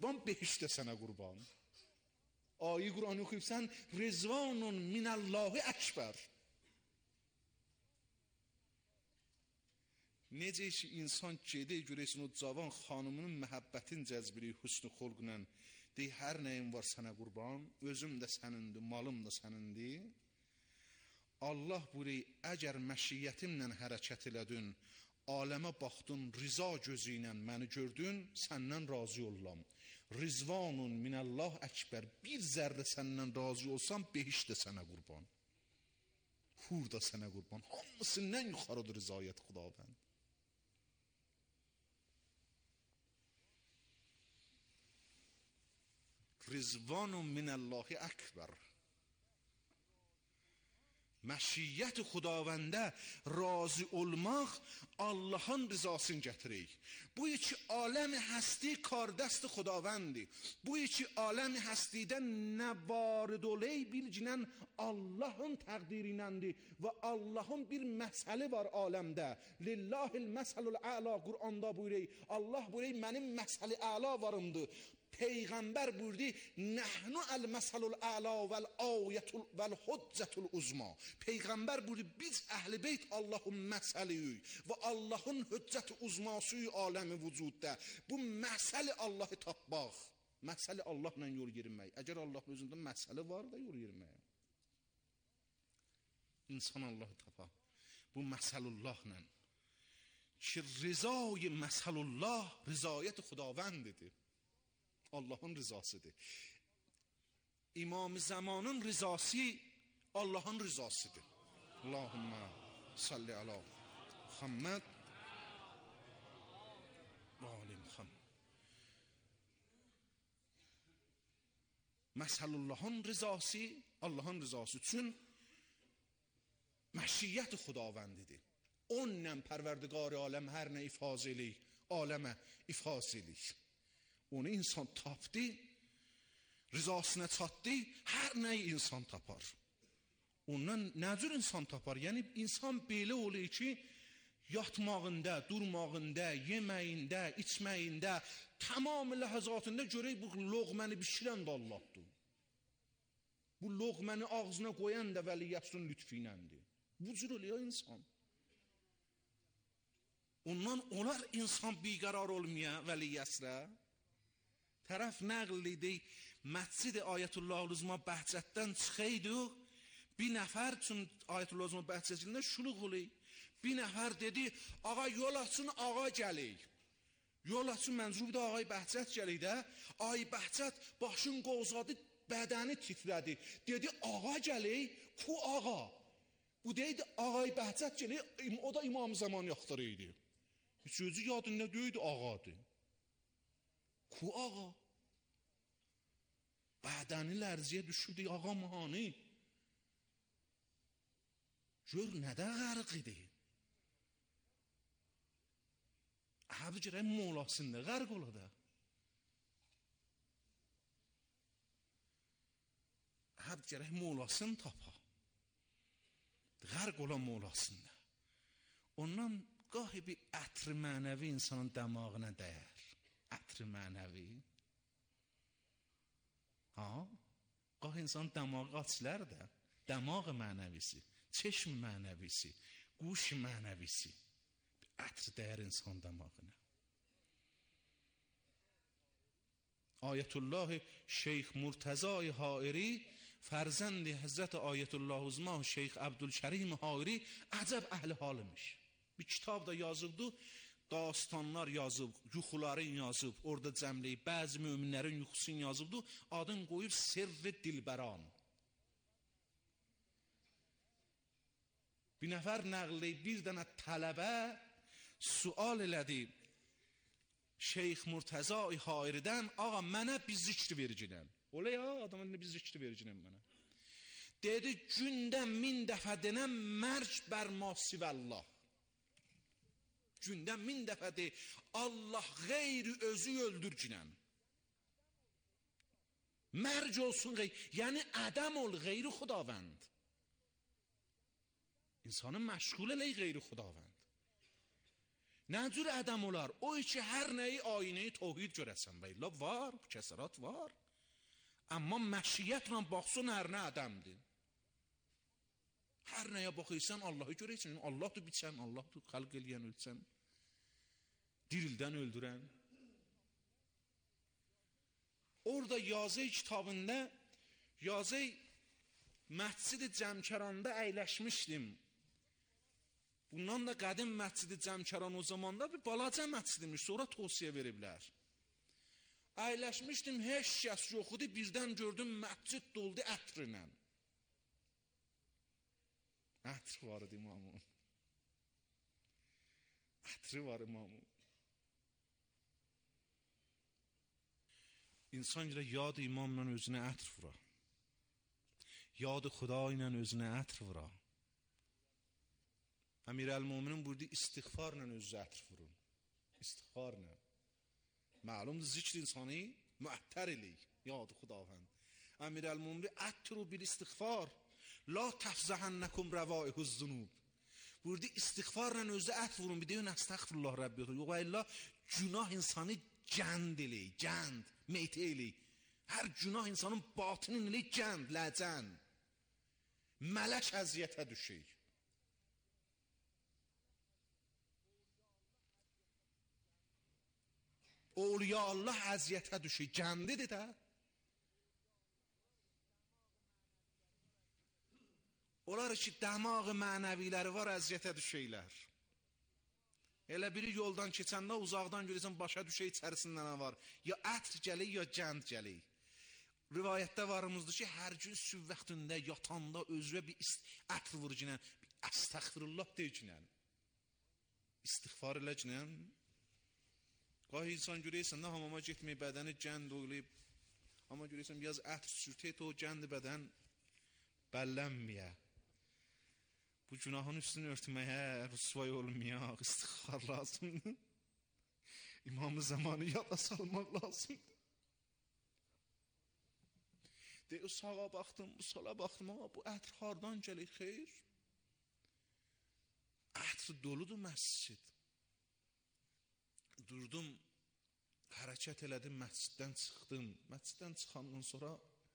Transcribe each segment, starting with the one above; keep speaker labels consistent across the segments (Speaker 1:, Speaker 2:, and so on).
Speaker 1: qurban, behişt də sənə qurban. Ayə Qur'an oxuyubsan, rizvanun minallahi əkbər. Necə ki insan gedir, görəsən o cavan xanımının məhəbbətin cəzbiri, hüsnü xulqla deyir, hər nəyim var sənə qurban, özüm də sənindir, malım da sənindir. Allah buyuruyor, əgər məşiyyətimlə hərəkət elədin, aləmə baxdın, riza gözü ilə məni gördün, səndən razı olam. Rizvanun minəllah əkbər, bir zərrə səndən razı olsam, behişt də sənə qurban. Hur da sənə qurban. Hamısından yuxarıdır rizayət Xudavənd. Rizvanun minəllahi əkbər. Məşiyyət Xudavəndə razı olmaq Allahın rızasını gətirir. Bu iki aləmi həsti kardəst Xudavəndi. Bu iki aləmi həstidən nə varid oley bilginən Allahın təqdirinəndir və Allahın bir məsəli var aləmdə. Lillahil məsəlul əla Qur'anda buyuruyor. Allah buyuruyor, mənim məsəli əla varımdır. Peyğəmbər buyurdu, nəhnu əl-məsəlul əla vəl-ayətul vəl-huccətul uzma. Peyğəmbər buyurdu, biz əhl-i beyt Allahın məsəliyik və Allahın hüccət-i uzmasıyıq aləmi vücudda. Bu məsəli Allahı tapmaq, məsəli Allahla yol girmək. Əgər Allahın özündə məsəli var da yol girmək. İnsan Allahı tapar. Bu məsəlullahla. Ki rizayı məsəlullah, rizayət Xudavəndidir. Allahın rızasıdır. İmam-ı Zamanın rızası Allahın rızasıdır. Allahümme salli ala Muhammed və ali Muhammed. Məsəlullahın rızası Allahın rızası üçün məşiyyət Xudavəndidir. Onunla pərverdigar aləm hər nə ifaz eləyik, aləmə ifaz eləyik. Onu insan tapdı, rızasına çatdı, hər nəyi insan tapar. Ondan nə cür insan tapar? Yəni insan belə olur ki, yatmağında, durmağında, yeməyində, içməyində, tamam ləhəzatında görək bu loğməni bişirən də Allahdır. Bu loğməni ağzına qoyan da vəliyyətin lütfinəndir. Bu cür oluyor insan. Ondan olar insan biqərar olmaya vəliyyəsrə. Tərəf nəql edik, Məscid-i Ayətullah-ül-Uzma Bəhcətdən çıxaydıq, bir nəfər üçün Ayətullah-ül-Uzma Bəhcətində şuluq olayıq. Bir nəfər dedi, ağa yol açın, ağa gəlik. Yol açın, mənzubda ağay Bəhcət gəlik də, ay Bəhcət başın qozadı, bədəni titrədi. Dedi, ağa gəlik, ku ağa. Bu deydi, ağay Bəhcət gəlik, o da İmam-ı Zaman yaxtırı idi. Sözü yadında deydi, ağadır. Ku ağa. Bədəni lərziyə düşürdü, ağa mani. Gör nədə qərq idi. Həbi gərək molasında qərq ola da. Həbi gərək molasını tapa. Qərq ola molasında. Ondan qahi bir ətr mənəvi insanın dəmağına dəyər. Ətr mənəvi. Qahi insan dəmağı açılar da. Dəmağı mənəvisi, çeşm mənəvisi, quş mənəvisi. Bir ətr dəyər insan dəmağına. Ayətullah Şeyx Murtəza-i Hairi, fərzəndi Həzrət Ayətullah-Uzma Şeyx Əbdülkərim Hairi əcəb əhli halıymış. Bir kitab da yazıldı, dastanlar yazıb, yuxuların yazıb, orada cəmləyib, bəzi möminlərin yuxusunu yazıbdı, adın qoyub Sirr-i Dilbəran. Bir nəfər nəqləyib, bir dənə tələbə sual elədi Şeyx Murtəza-i Hairidən, ağa mənə bir zikr verginəm. Ola ya, adama bir zikr verginəm mənə. Dedi, gündə 1000 dəfə denəm, mərc bər masivəllah. Gündə 1000 dəfə de, Allah qeyri özü öldürginəm. Mərc olsun qeyri, yəni ədəm ol qeyri Xudavənd. İnsanı məşğul eləyir qeyri Xudavənd. Nə cür ədəm olar? O ki, hər nəyi ayinəyi tohid görəsən və illa var, kəsərat var. Amma məşiyyətlə baxsan hər nə ədəmdir. Hər nəyə baxırsan Allahı görəysən. Allahdır biçən, Allahdır xalq eləyən, ölçən, dirildən, öldürən. Orada Yazı kitabında, Yazı Məscid-i Cəmkəranda əyləşmişdim. Bundan da qədim Məscid-i Cəmkəran o zamanda bir balaca məscidmiş, sonra tövsiyə veriblər. Əyləşmişdim, heç kəs yox idi, birdən gördüm məscid doldu ətrlə. Ətr var idi imamın. Ətri var imamın. İnsan görə yad imamla özünə ətr vura. Yad Xuda ilə özünə ətr vura. Əmirəl-Möminin burada istiğfarla özünə ətr vurun. İstiğfarla. Məlumdur zikr insanı müəttər eləyik. Yad Xudavənd. Əmirəl-Mömin ətru bil istiğfar. La təfzəhənnəkum rəvaihuz zunub. Burada istiğfarla özünə ətr vurun. Bir deyin əstəğfirullah Rəbbi. Yox illa günah insanı gənd eləyik. Gənd. Meytə eləyik. Hər günah insanın batının eləyik gənd. Ləcənd. Mələk əziyyətə düşük. Awliya Allah əziyyətə düşür, gəndidir də. Onlar ki, dəmağ mənəviləri var, əziyyətə düşürlər. Elə biri yoldan keçəndə uzaqdan görürsən, başa düşür içərisindən nə var. Ya ətr gəlir, ya gənd gəlir. Rivayətdə varımızdır ki, hər gün sübh vaxtında, yatanda özünə bir ətr vurucunə, əstəğfirullah deyicunə. İstiğfar eləcunə. Qahi insan görəysən də hamama getmək, bədəni gənd oylayıb. Amma görəysən, biraz ətr sürtət o gənd bədən bəllənməyə. Bu günahın üstünü örtməyə, rüsvay olmayaq, istiğfar lazımdır. İmam-ı zamanı yada salmaq lazımdır. Deyir, sağa baxdım, bu sola baxdım, amma bu ətr hardan gəlir, xeyr? Ətr doludur məscid. Durdum, hərəkət elədim, məsciddən çıxdım. Məsciddən çıxandan sonra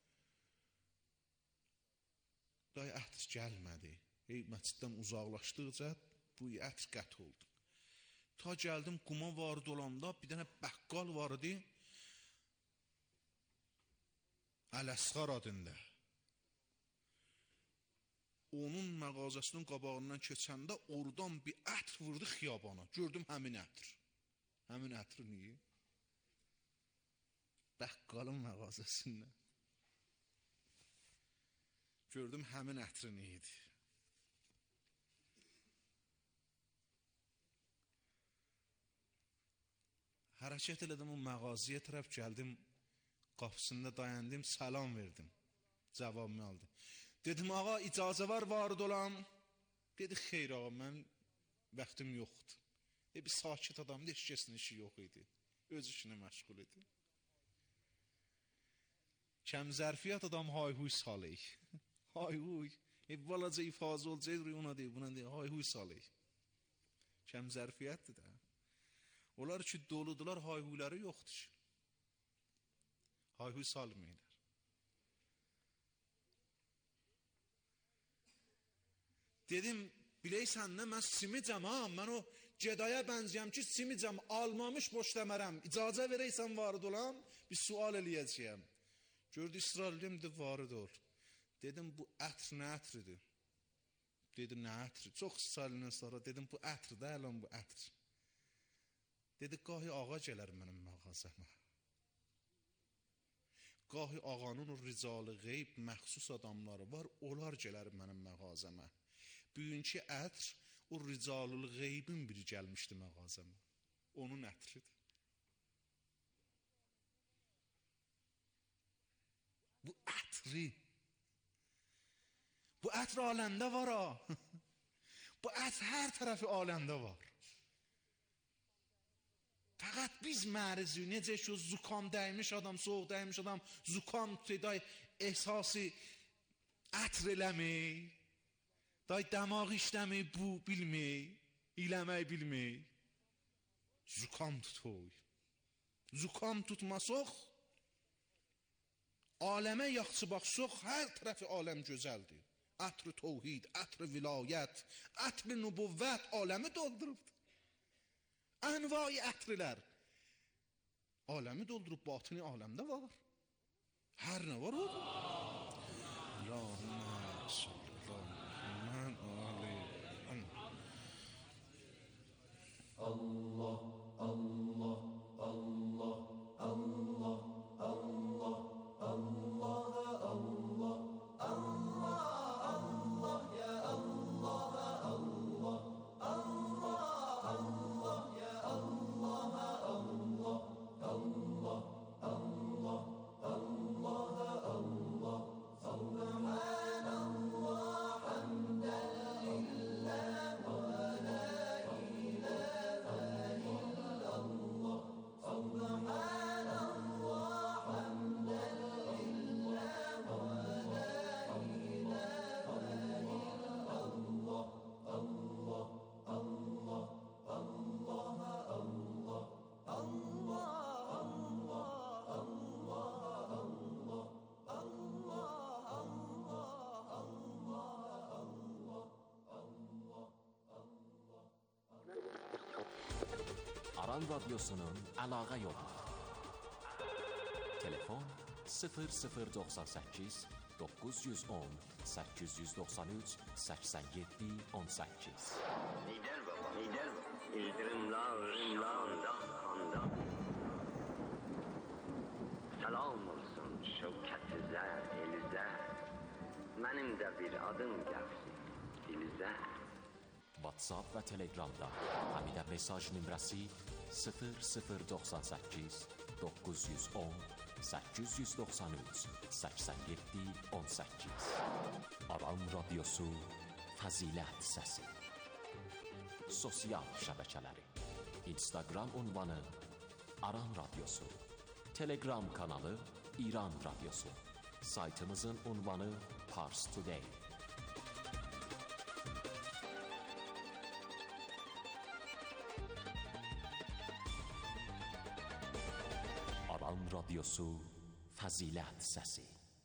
Speaker 1: dayı ətr gəlmədi. Məsciddən uzaqlaşdıqca bu ətr qət oldu. Ta gəldim, quma vardı olanda bir dənə bəqqal var idi. Ələsğar adında. Onun məğazəsinin qabağından keçəndə oradan bir ətr vurdu xiyabana. Gördüm həmin ətr. Həmin ətr niyə? Bəqqalın məğazəsindən. Gördüm həmin ətr neydi? Hərəkət elədim, o məğazıya tərəf gəldim. Qapısında dayandım, salam verdim. Cavabımı aldı. Dedim, ağa, icazə var olam. Dedi, xeyr ağa, mən vaxtım yoxdur. Bir sakit adamdır, heç kəsin işi yox idi. Öz işinə məşğul idi. Kəm zərfiyyat adam hay-huy salıyıq. Hay-huy. Balaca ifazə olacaq, ona deyil, buna deyil, hay-huy salıyıq. Kəm zərfiyyatdır da. Onlar ki, doludular, hay-huyları yoxdur. Hay-huy salmayırlar. Dedim, biləysən nə, mən simicəm ha, mən o gedaya bənziyəm ki, simicəm, almamış boş demərəm, icazə verəysən varid olam, bir sual eləyəcəyəm. Gördü, İsrail dedim, varid ol. Dedim, bu ətr nə ətridir? Dedi, nə ətri? Çox İsrailindən sonra dedim, bu ətr də, ələn bu ətr. Dedi, qahi ağa gələr mənim məğazəmə. Qahi ağanın o ricalı qeyb məxsus adamları var, onlar gələr mənim məğazəmə. Bugünkü ətr o ricalul qeybin biri gəlmişdi məğazəmə. Onun ətridir. Bu ətri. Bu ətr aləmdə var ha. Bu ətr hər tərəfi aləmdə var. Fəqət biz mərizi, necə ki o zukam dəymiş adam, soğuk dəymiş adam, zukam day ehsası ətr eləmək, day dəmaq işləmək bu bilmək, eləmək bilmək. zukam tutuy. Zukam tutmasaq, aləmə yaxşı baxsaq, hər tərəfi aləm gözəldir. Ətr-i tevhid, ətr-i vilayət, ətr-i nübüvvət aləmi doldurubdur. Ənvai ətrilər aləmi doldurub, batini aləmdə var. Hər nə var orada? Allahümmə salli Allah, Allah, Allah, Allah, Allah, Allah, Allah, Allah, Allah, ya Allah, Allah, Allah, Allah, ya Allah, Allah, Allah, Allah, Allah, Allah, Subhanallah, hamdan lillah, wa la ilaha illallah, Subhanallah, hamdan lillah, wa la ilaha illallah, Allah, Allah, Allah, Allah, Allah,
Speaker 2: Aran Radyosu'nun əlaqə yolu. Telefon 0098 910 893 87 18.
Speaker 3: Lider baba, lider İldirimler, rimler, Salam olsun şevketize, elize. Benim de bir adım gelsin dilize.
Speaker 2: WhatsApp və Telegramda Həmidə mesaj nömrəsi 0098 910 893 87 18. Aran Radyosu Fəzilət Səsi. Sosial şəbəkələri: Instagram ünvanı Aran Radyosu, Telegram kanalı İran Radyosu, saytımızın ünvanı Pars Today. Aran Radyosu Fəzilət Səsi.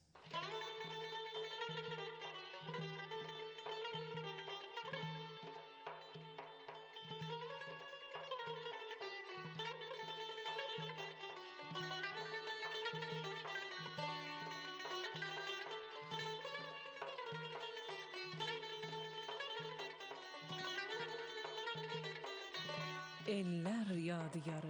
Speaker 4: Eller yadigarı.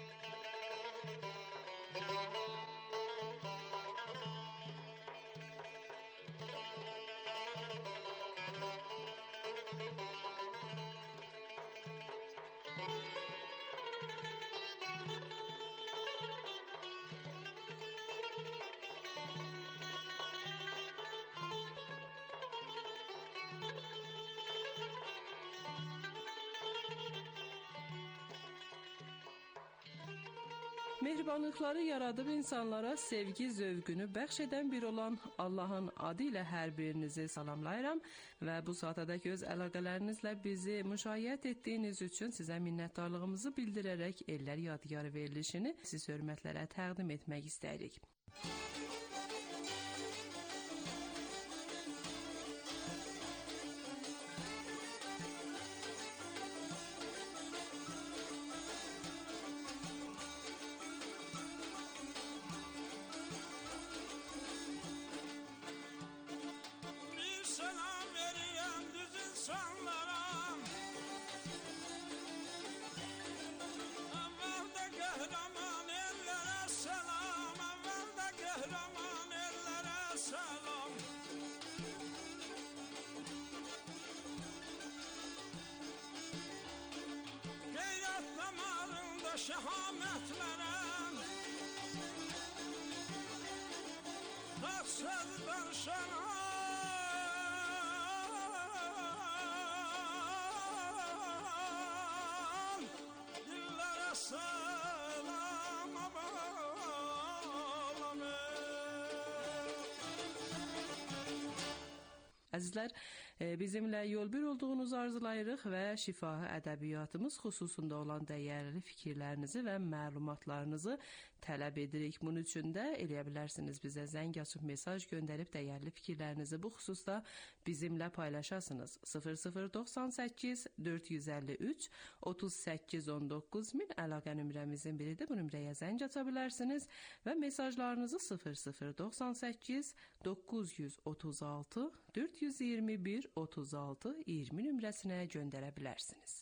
Speaker 4: Mehribanlıqları yaradıb insanlara sevgi zövqünü bəxş edən bir olan Allahın adı ilə hər birinizi salamlayıram və bu saatədək öz əlaqələrinizlə bizi müşayiət etdiyiniz üçün sizə minnətdarlığımızı bildirərək Ellər Yadigarı verilişini siz hörmətlərə təqdim etmək istəyirik.
Speaker 5: Şehamet veren Taksızdan şenan Dillere selam bağlamı.
Speaker 4: Əzizlər, Bizimlə yol bir olduğunuzu arzulayırıq və şifahi ədəbiyyatımız xüsusunda olan dəyərli fikirlərinizi və məlumatlarınızı tələb edirik. Bunun üçün də eləyə bilərsiniz bizə zəng açıb mesaj göndərib dəyərli fikirlərinizi bu xüsusda bizimlə paylaşasınız. 0098 453 38 19 min əlaqə nömrəmizin biridir. Bu nömrəyə zəng aça bilərsiniz və mesajlarınızı 0098 936 421 36 20 nömrəsinə göndərə bilərsiniz.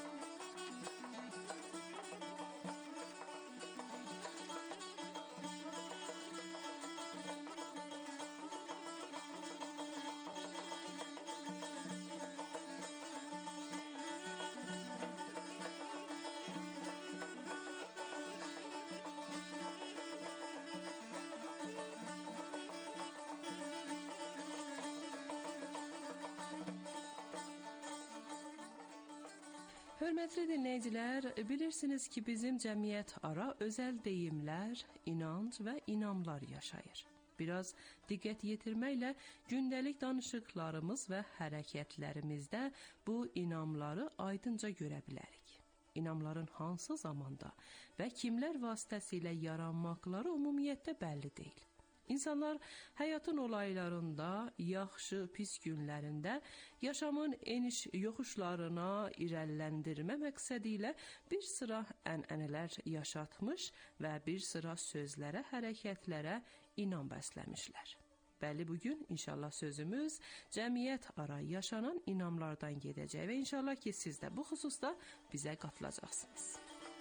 Speaker 4: Hörmətli dinləyicilər, bilirsiniz ki, bizim cəmiyyət ara özəl deyimlər, inanc və inamlar yaşayır. Biraz diqqət yetirməklə gündəlik danışıqlarımız və hərəkətlərimizdə bu inamları aydınca görə bilərik. İnamların hansı zamanda və kimlər vasitəsilə yaranmaqları ümumiyyətlə bəlli deyil. İnsanlar həyatın olaylarında, yaxşı, pis günlərində yaşamın eniş yoxuşlarına irəliləndirmə məqsədi ilə bir sıra ənənələr yaşatmış və bir sıra sözlərə, hərəkətlərə inam bəsləmişlər. Bəli, bugün inşallah sözümüz cəmiyyət ara yaşanan inamlardan gedəcək və inşallah ki, siz də bu xüsusda bizə qatılacaqsınız.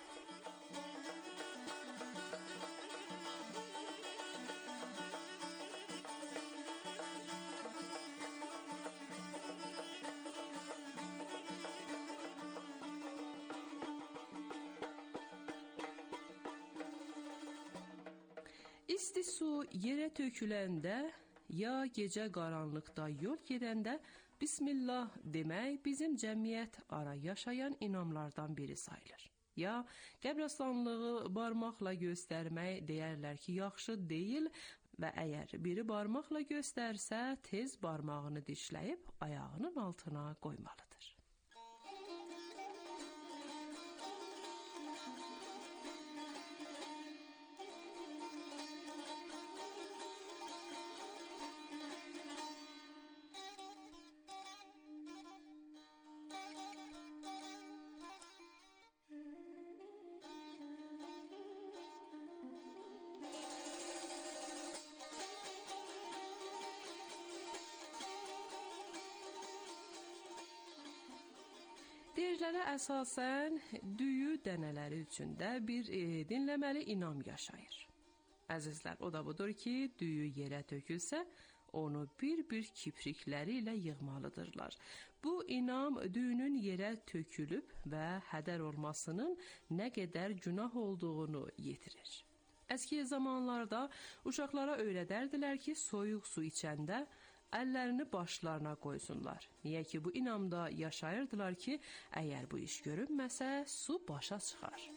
Speaker 4: İsti su yerə töküləndə, ya gecə qaranlıqda yol gedəndə Bismillah demək bizim cəmiyyət ara yaşayan inamlardan biri sayılır. Ya qəbirstanlığı barmaqla göstərmək deyərlər ki, yaxşı deyil və əgər biri barmaqla göstərsə, tez barmağını dişləyib ayağının altına qoymalıdır. Deyirlərə əsasən düyü dənələri üçündə bir dinləməli inam yaşayır. Əzizlər, o da budur ki, düyü yerə tökülsə, onu bir-bir kiprikləri ilə yığmalıdırlar. Bu inam düyünün yerə tökülüb və hədər olmasının nə qədər günah olduğunu yetirir. Əski zamanlarda uşaqlara öyrədərdilər ki, soyuq su içəndə əllərini başlarına qoysunlar. Niyə ki, bu inamda yaşayırdılar ki, əgər bu iş görünməsə, su başa çıxar.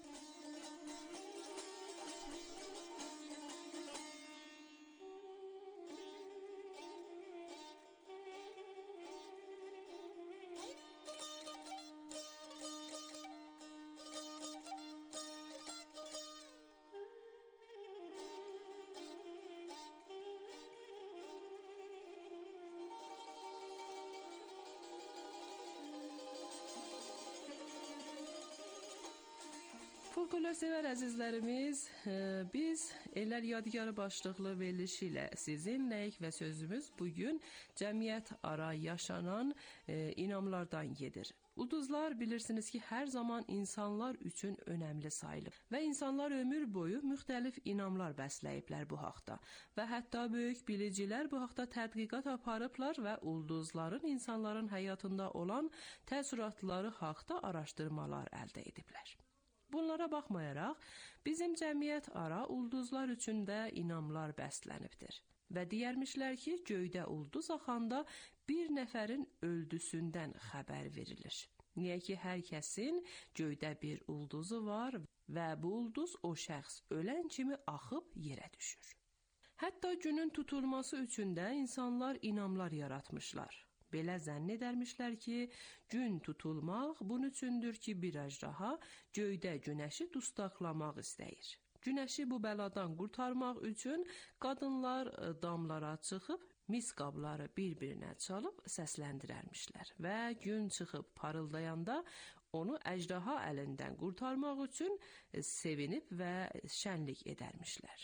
Speaker 4: Folklor-sevər əzizlərimiz, biz Ellər Yadigarı başlıqlı verilişi ilə sizinləyik və sözümüz bugün cəmiyyət ara yaşanan inamlardan gedir. Ulduzlar bilirsiniz ki, hər zaman insanlar üçün önəmli sayılıb və insanlar ömür boyu müxtəlif inamlar bəsləyiblər bu haqda və hətta böyük bilicilər bu haqda tədqiqat aparıblar və ulduzların insanların həyatında olan təəssüratları haqda araşdırmalar əldə ediblər. Bunlara baxmayaraq, bizim cəmiyyət ara ulduzlar üçün də inamlar bəslənibdir. Və deyərmişlər ki, göydə ulduz axanda bir nəfərin öldüsündən xəbər verilir. Niyə ki, hər kəsin göydə bir ulduzu var və bu ulduz o şəxs ölən kimi axıb yerə düşür. Hətta günün tutulması üçün də insanlar inamlar yaratmışlar. Belə zənn edərmişlər ki, gün tutulmaq bunun üçündür ki, bir əjdaha göydə günəşi dustaqlamaq istəyir. Günəşi bu bəladan qurtarmaq üçün qadınlar damlara çıxıb, mis qabları bir-birinə çalıb səsləndirərmişlər və gün çıxıb parıldayanda onu əjdaha əlindən qurtarmaq üçün sevinib və şənlik edərmişlər.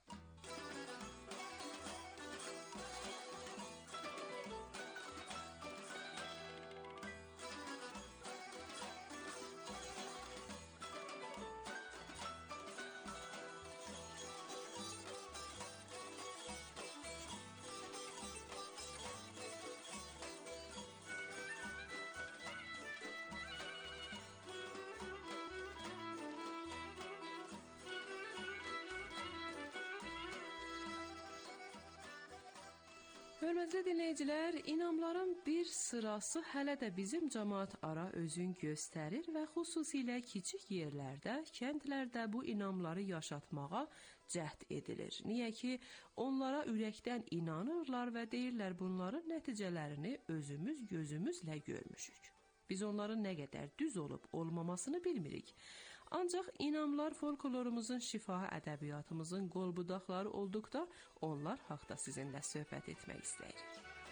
Speaker 4: Hörmətli dinləyicilər, inamların bir sırası hələ də bizim cəmaət ara özün göstərir və xüsusilə kiçik yerlərdə, kəndlərdə bu inamları yaşatmağa cəhd edilir. Niyə ki, onlara ürəkdən inanırlar və deyirlər bunların nəticələrini özümüz gözümüzlə görmüşük. Biz onların nə qədər düz olub olmamasını bilmirik. Ancaq inamlar folklorumuzun şifahi ədəbiyyatımızın qolbudaqları olduqda onlar haqda sizinlə söhbət etmək istəyirik.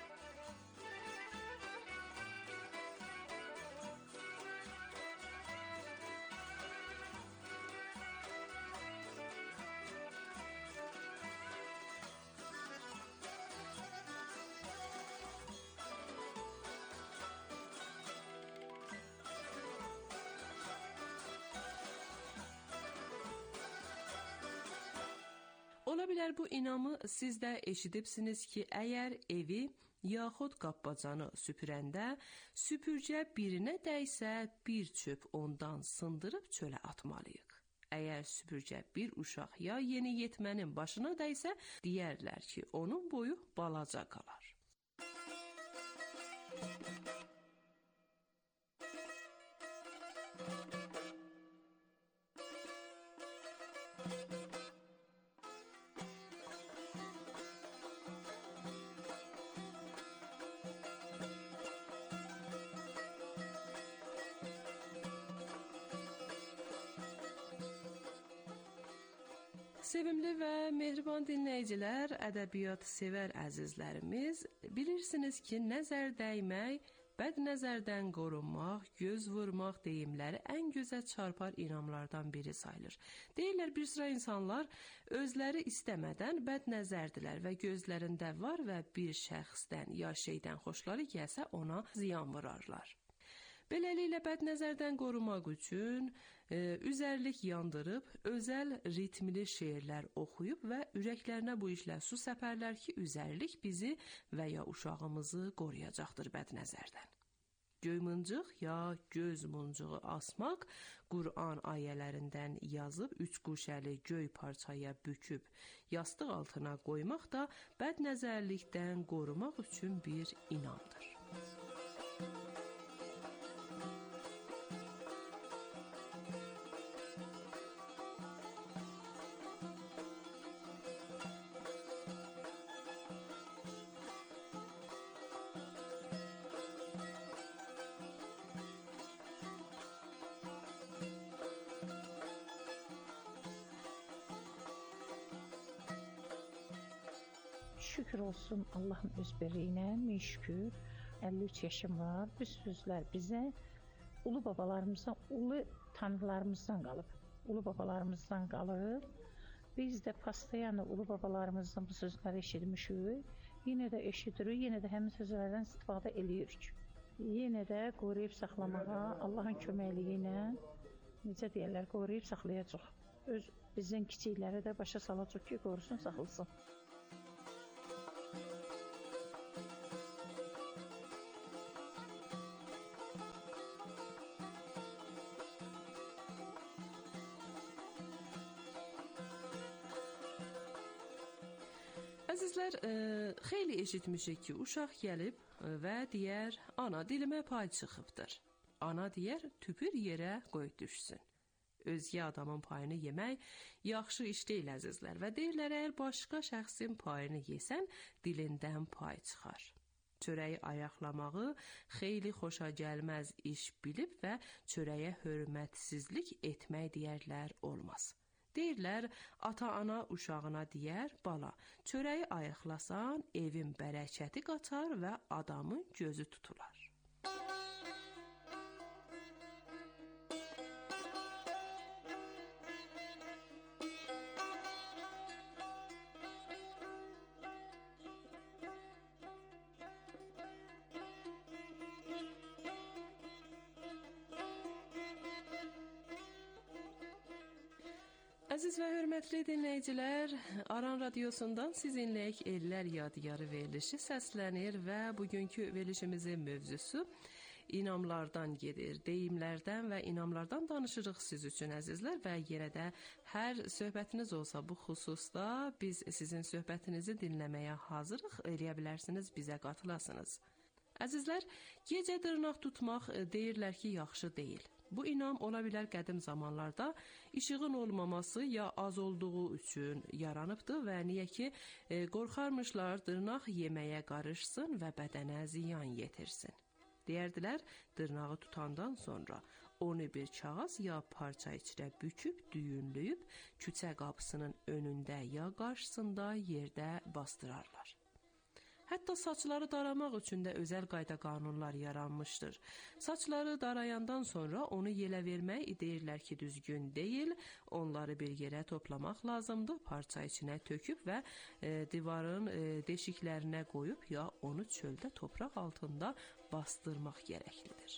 Speaker 4: Ola bilər bu inamı siz də eşidibsiniz ki, əgər evi yaxud qapbacanı süpürəndə süpürgə birinə dəysə, bir çöp ondan sındırıb çölə atmalıyıq. Əgər süpürgə bir uşaq ya yeniyetmənin başına dəysə, deyərlər ki, onun boyu balaca qalar. Sevimli və mehriban dinləyicilər, ədəbiyyat sevər əzizlərimiz, bilirsiniz ki, nəzər dəymək, bəd nəzərdən qorunmaq, göz vurmaq deyimləri ən gözə çarpar inamlardan biri sayılır. Deyirlər, bir sıra insanlar özləri istəmədən bəd nəzərdilər və gözlərində var və bir şəxsdən ya şeydən xoşları gəlsə ona ziyan vurarlar. Beləliklə, bəd nəzərdən qorumaq üçün üzərlik yandırıb, özəl ritmli şeirlər oxuyub və ürəklərinə bu işlə su səpərlər ki, üzərlik bizi və ya uşağımızı qoruyacaqdır bəd nəzərdən. Göy mıncıq ya göz muncuğu asmaq, Qur'an ayələrindən yazıb üç quşəli göy parçaya büküb, yastıq altına qoymaq da bəd nəzərlikdən qorumaq üçün bir inamdır.
Speaker 6: Şükür olsun Allahın öz birliyinə, min şükür. 53 yaşım var. Bu sözlər bizə ulu babalarımızdan, ulu tanrılarımızdan qalıb. Ulu babalarımızdan qalıb. Biz də pastayanı ulu babalarımızdan bu sözləri eşitmişik. Yenə də eşidirik, yenə də həmin sözlərdən istifadə edirik. Yenə də qoruyub saxlamağa Allahın köməkliyi ilə, necə deyirlər, qoruyub saxlayacaq. Öz bizim kiçikləri də başa salacaq ki, qorusun, saxlasın.
Speaker 4: Əzizlər, xeyli eşitmişik ki, uşaq gəlib və deyər, ana dilimə pay çıxıbdır. Ana deyər, tüpür yerə qoy düşsün. Özgə adamın payını yemək yaxşı iş deyil, əzizlər, və deyirlər, əgər başqa şəxsin payını yesən, dilindən pay çıxar. Çörəyi ayaqlamağı xeyli xoşa gəlməz iş bilib və çörəyə hörmətsizlik etmək deyərlər olmaz. Deyirlər, ata-ana uşağına deyər, bala, çörəyi ayıqlasan, evin bərəkəti qaçar və adamın gözü tutular. Əziz və hörmətli dinləyicilər, Aran Radiosundan sizinləyik Ellər Yadigarı verilişi səslənir və bugünkü verilişimizin mövzusu inamlardan gedir. Deyimlərdən və inamlardan danışırıq siz üçün əzizlər və yenə də hər söhbətiniz olsa bu xüsusda biz sizin söhbətinizi dinləməyə hazırıq, eləyə bilərsiniz, bizə qatılasınız. Əzizlər, gecə dırnaq tutmaq deyirlər ki, yaxşı deyil. Bu inam ola bilər qədim zamanlarda işığın olmaması ya az olduğu üçün yaranıbdı və niyə ki, qorxarmışlar dırnaq yeməyə qarışsın və bədənə ziyan yetirsin. Deyərdilər, dırnağı tutandan sonra onu bir kağız ya parça içrə büküb, düyünləyib, küçə qapısının önündə ya qarşısında yerdə bastırarlar. Hətta saçları daramaq üçün də özəl qayda qanunlar yaranmışdır. Saçları darayandan sonra onu yelə vermək deyirlər ki, düzgün deyil. Onları bir yerə toplamaq lazımdır. Parça içinə töküb və divarın deşiklərinə qoyub ya onu çöldə topraq altında bastırmaq gərəklidir.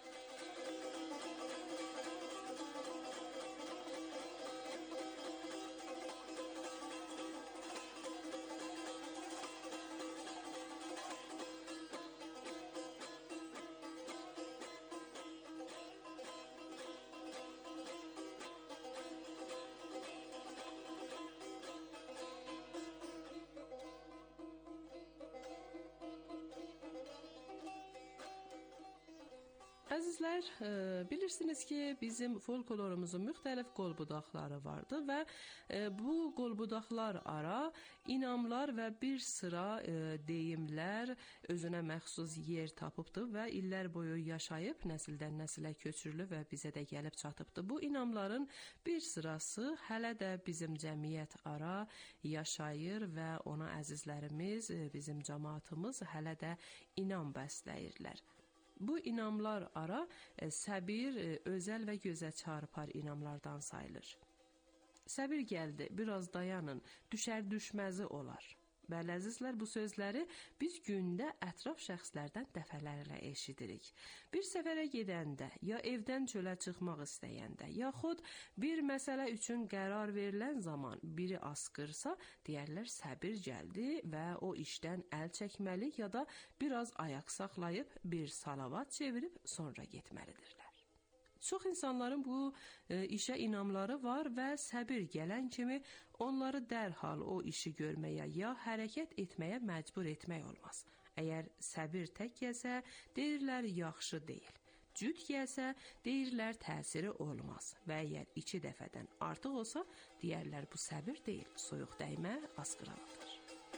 Speaker 4: Əzizlər, bilirsiniz ki, bizim folklorumuzun müxtəlif qol-budaqları vardı və bu qol-budaqlar ara inamlar və bir sıra deyimlər özünə məxsus yer tapıbdı və illər boyu yaşayıb, nəsildən nəsilə köçürülüb və bizə də gəlib çatıbdı. Bu inamların bir sırası hələ də bizim cəmiyyət ara yaşayır və ona əzizlərimiz, bizim cəmaatımız hələ də inam bəsləyirlər. Bu inamlar ara səbir, özəl və gözə çarpar inamlardan sayılır. Səbir gəldi, biraz dayanın, düşər düşməzi olar. Bəli, əzizlər, bu sözləri biz gündə ətraf şəxslərdən dəfələrlə eşidirik. Bir səfərə gedəndə, ya evdən çölə çıxmaq istəyəndə, yaxud bir məsələ üçün qərar verilən zaman biri asqırsa, deyərlər səbir gəldi və o işdən əl çəkməli ya da biraz ayaq saxlayıb bir salavat çevirib sonra getməlidirlər. Çox insanların bu işə inamları var və səbir gələn kimi onları dərhal o işi görməyə ya hərəkət etməyə məcbur etmək olmaz. Əgər səbir tək gəlsə, deyirlər yaxşı deyil. Cüt gəlsə, deyirlər təsiri olmaz. Və əgər 2 dəfədən artıq olsa, deyərlər bu səbir deyil, soyuq dəymə asqıralıdır.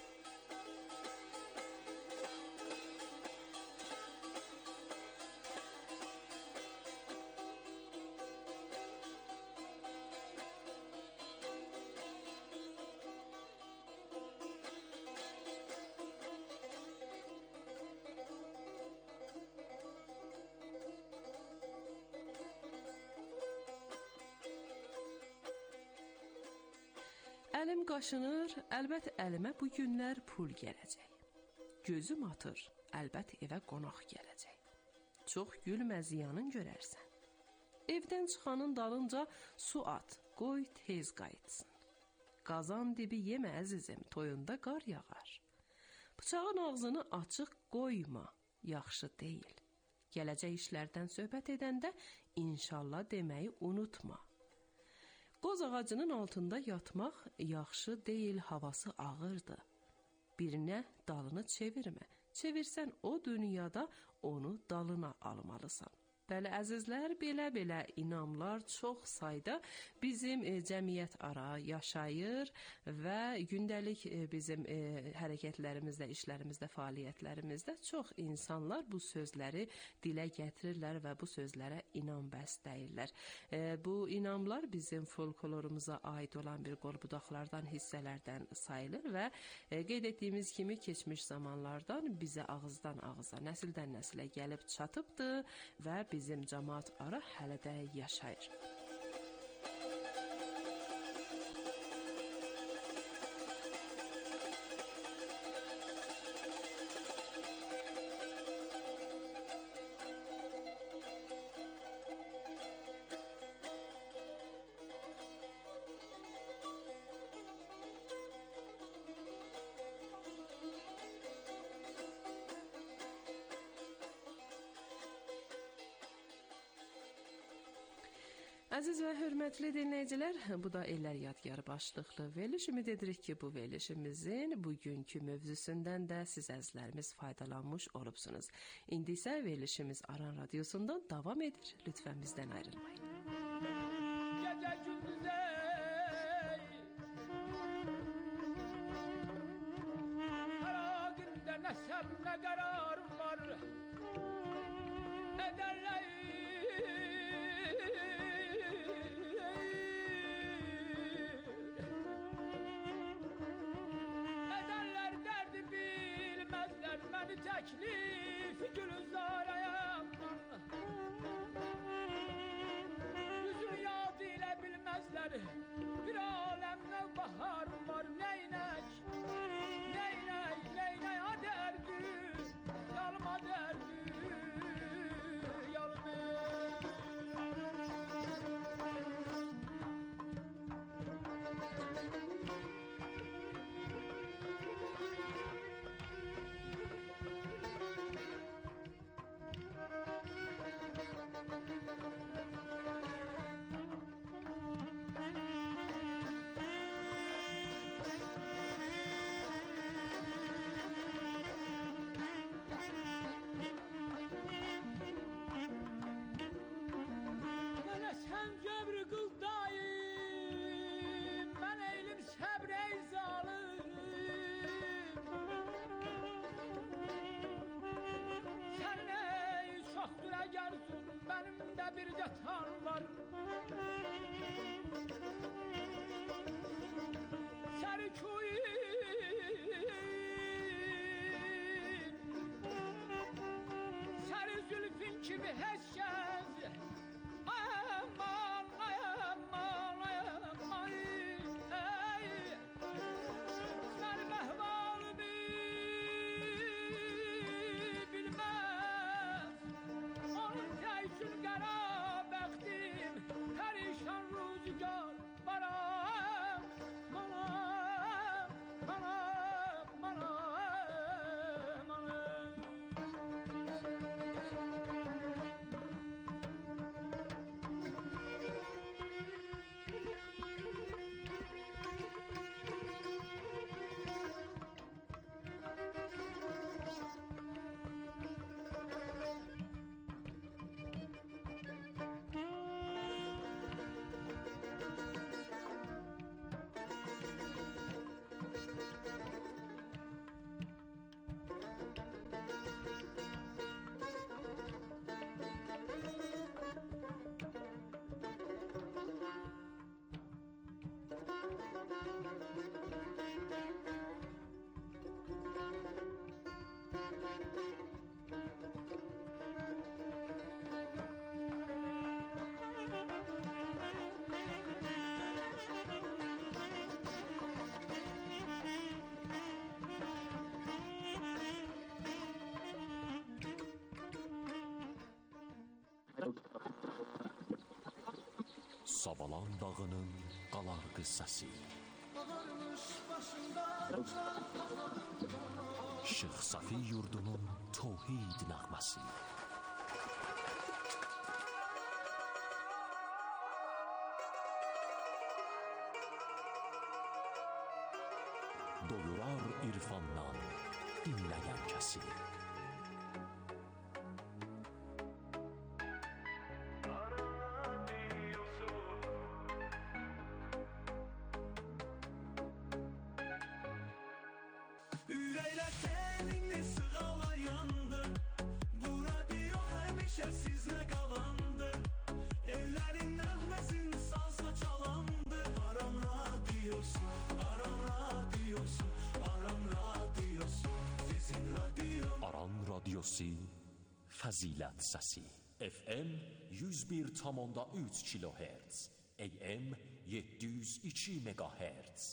Speaker 4: Əlim qaşınır, əlbət əlimə bu günlər pul gələcək. Gözüm atır, əlbət evə qonaq gələcək. Çox gülmə ziyanın görərsən. Evdən çıxanın dalınca su at, qoy tez qayıtsın. Qazan dibi yemə əzizim, toyunda qar yağar. Bıçağın ağzını açıq qoyma, yaxşı deyil. Gələcək işlərdən söhbət edəndə inşallah deməyi unutma. Qoz ağacının altında yatmaq yaxşı deyil, havası ağırdır. Birinə dalını çevirmə. Çevirsən o dünyada onu dalına almalısan. Bəli, əzizlər, belə inamlar çox sayda bizim cəmiyyət ara yaşayır və gündəlik bizim hərəkətlərimizdə, işlərimizdə, fəaliyyətlərimizdə çox insanlar bu sözləri dilə gətirirlər və bu sözlərə inam bəsləyirlər. Bu inamlar bizim folklorumuza aid olan bir qol-budaqlardan, hissələrdən sayılır və qeyd etdiyimiz kimi keçmiş zamanlardan bizə ağızdan ağıza, nəsildən nəsilə gəlib çatıbdır və bizim cəmaət ara hələ də yaşayır. Əziz və hörmətli dinləyicilər, bu da Ellər Yadgar başlıqlı veriliş. Ümid edirik ki, bu verilişimizin bugünkü mövzusundan da siz əzizlərimiz faydalanmış olubsunuz. İndi isə verilişimiz Aran Radiosundan davam edir. Lütfən bizdən ayrılmayın.
Speaker 5: Gece gündüz her günde ne sem ne kararım var. Ederler derdi bilmezler beni teklif gülzaraya. Yüzünü yad ile bilmezler. Bir alemde bahar var neynek. Neynek, neynek ha derdi. Yalma derdi. Yalma. Mənə sən cöbrü qıl dayım, mən eylim səbr ey zalim. Sən ey çoxdur əgərsin, mənim də bir yatan var. Səri zülfün kimi heç kəs. Aman, aman, aman, ey. Sənin əhvalımı bilməz. Onun təyşün qara bəxtim, pərişan rüzgar baram. Manam, manam, manam, manam.
Speaker 2: Savalan dağının qalardı səsi. Şeyx Safi yurdunun tövhid nəğməsi. Doyurar irfandan dinləyən kəsi.
Speaker 7: neşəsiz nə qalandı, ellərin nəğməsin salsa çalandı. Aram radiosu, Aram radiosu, Aram radiosu, sizin radio.
Speaker 2: Aran radyosu Fəzilət səsi. FM 101,3 kHz, AM 702 MHz.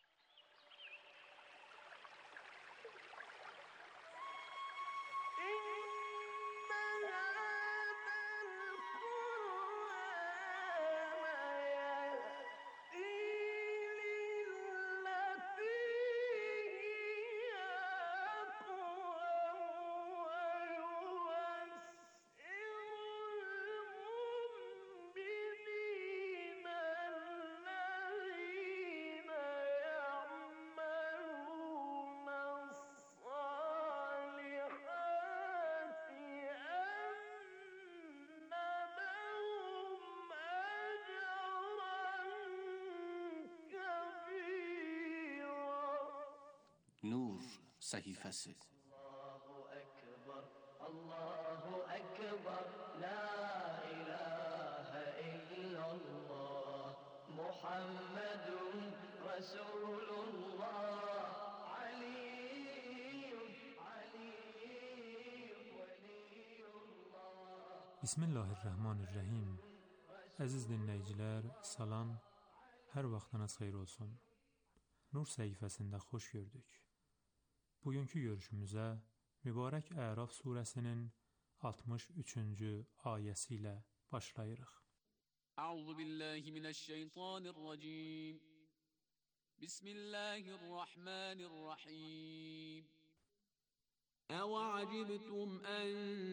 Speaker 8: Nur səhifəsi.
Speaker 7: Allahu Ekber, la ilahe illallah, Muhammedun Resulullah, Aliyyun, Aliyyun, Veliyullah.
Speaker 9: Bismillahirrahmanirrahim. Əziz dinləyicilər, salam, hər vaxtınız xeyir olsun. Nur səhifəsində xoş gördük. Bugünkü görüşümüzə mübarək Əraf surəsinin 63-cü ayəsi ilə başlayırıq.
Speaker 10: Əuzu billahi minəşşeytanirracim. Bismillahirrahmanirrahim. أَوَعَجِبْتُمْ أَنْ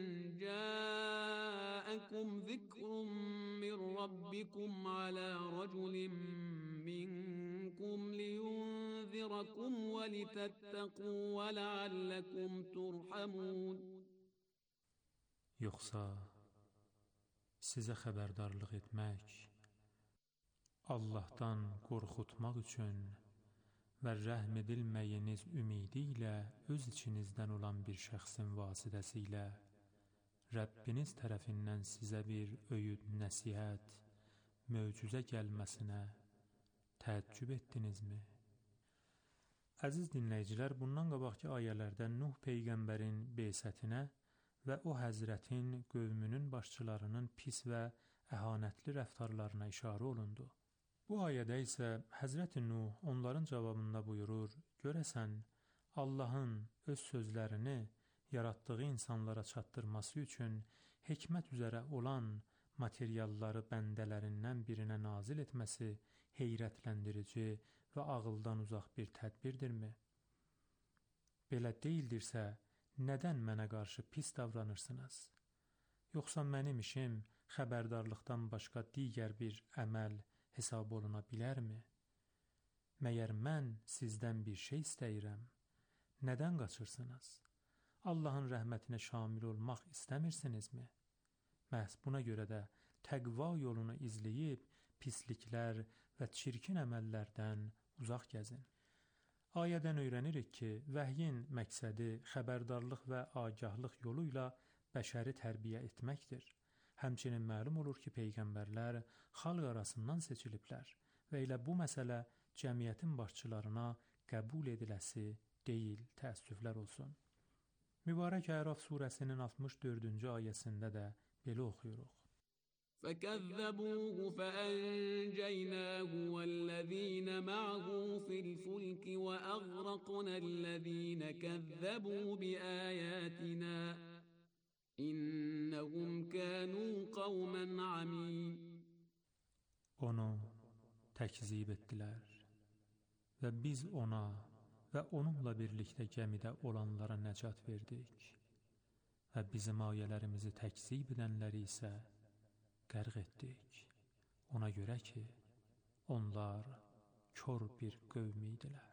Speaker 10: جَاءَكُمْ ذِكْرٌ مِّنْ رَبِّكُمْ عَلَى رَجُلٍ مِّنْكُمْ لِيُنْذِرَكُمْ وَلِتَتَّقُوا وَلَعَلَّكُمْ تُرْحَمُونَ.
Speaker 9: Yoxsa sizə xəbərdarlıq etmək, Allahdan qorxutmaq üçün və rəhm edilməyiniz ümidi ilə öz içinizdən olan bir şəxsin vasitəsilə Rəbbiniz tərəfindən sizə bir öyüd, nəsihət, möcüzə gəlməsinə təəccüb etdinizmi? Əziz dinləyicilər, bundan qabaqki ayələrdə Nuh Peyğəmbərin beysətinə və o həzrətin qövmünün başçılarının pis və əhanətli rəftarlarına işarə olundu. Bu ayədə isə Həzrəti Nuh onların cavabında buyurur, görəsən Allahın öz sözlərini yaratdığı insanlara çatdırması üçün hikmət üzərə olan materialları bəndələrindən birinə nazil etməsi heyrətləndirici və ağıldan uzaq bir tədbirdirmi? Belə deyildirsə, nədən mənə qarşı pis davranırsınız? Yoxsa mənim işim xəbərdarlıqdan başqa digər bir əməl hesab oluna bilərmi? Məyər mən sizdən bir şey istəyirəm? Nədən qaçırsınız? Allahın rəhmətinə şamil olmaq istəmirsinizmi? Məhz buna görə də təqva yolunu izləyib pisliklər və çirkin əməllərdən uzaq gəzin. Ayədən öyrənirik ki, vəhyin məqsədi xəbərdarlıq və agahlıq yolu ilə bəşəri tərbiyə etməkdir. Həmçinin məlum olur ki, peyğəmbərlər xalq arasından seçiliblər və elə bu məsələ cəmiyyətin başçılarına qəbul ediləsi deyil, təəssüflər olsun. Mübarək Əraf surəsinin 64-cü ayəsində də belə oxuyuruq.
Speaker 10: فَكَذَّبُوهُ فَأَنْجَيْنَاهُ وَالَّذِينَ مَعَهُ فِي الْفُلْكِ وَأَغْرَقْنَا الَّذِينَ كَذَّبُوا بِآيَاتِنَا إِنَّهُمْ كَانُوا قَوْمًا عَمِينَ.
Speaker 9: Onu təkzib etdilər və biz ona və onunla birlikdə gəmidə olanlara nəcat verdik və bizim ayələrimizi təkzib edənləri isə qərq etdik. Ona görə ki, onlar kör bir qövm idilər.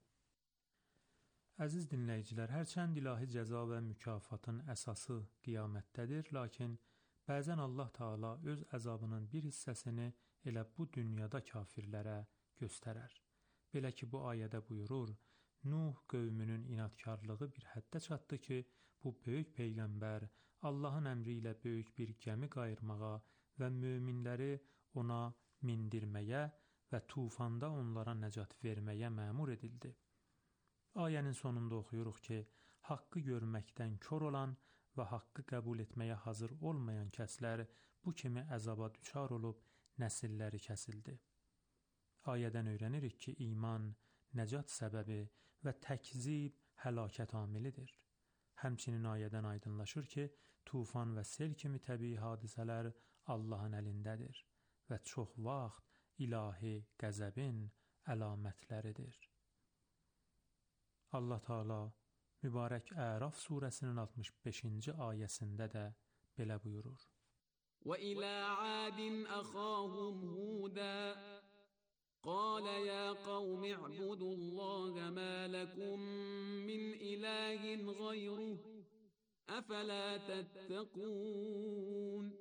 Speaker 9: Əziz dinləyicilər, hərçənd ilahi cəza və mükafatın əsası qiyamətdədir, lakin bəzən Allah Taala öz əzabının bir hissəsini elə bu dünyada kafirlərə göstərər. Belə ki, bu ayədə buyurur, Nuh qövmünün inadkarlığı bir həddə çatdı ki, bu böyük peyğəmbər Allahın əmri ilə böyük bir gəmi qayırmağa və möminləri ona mindirməyə və tufanda onlara nəcat verməyə məmur edildi. Ayənin sonunda oxuyuruq ki, haqqı görməkdən kör olan və haqqı qəbul etməyə hazır olmayan kəslər bu kimi əzaba düçar olub nəsilləri kəsildi. Ayədən öyrənirik ki, iman nəcat səbəbi və təkzib həlakət amilidir. Həmçinin ayədən aydınlaşır ki, tufan və sel kimi təbii hadisələr Allahın əlindədir və çox vaxt ilahi qəzəbin əlamətləridir. Allah Teala mübarək Əraf surəsinin 65-ci ayəsində də belə buyurur.
Speaker 10: وَإِلَى عَادٍ أَخَاهُمْ هُودًا قَالَ يَا قَوْمِ اعْبُدُوا اللَّهَ مَا لَكُمْ مِنْ إِلَٰهٍ غَيْرُهُ أَفَلَا تَتَّقُونَ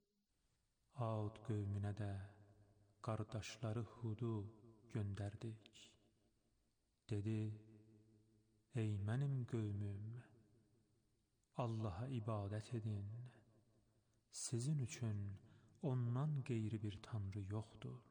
Speaker 9: Ad qövmünə də qardaşları Hudu göndərdik. Dedi, ey mənim qövmüm, Allaha ibadət edin. Sizin üçün ondan qeyri bir tanrı yoxdur.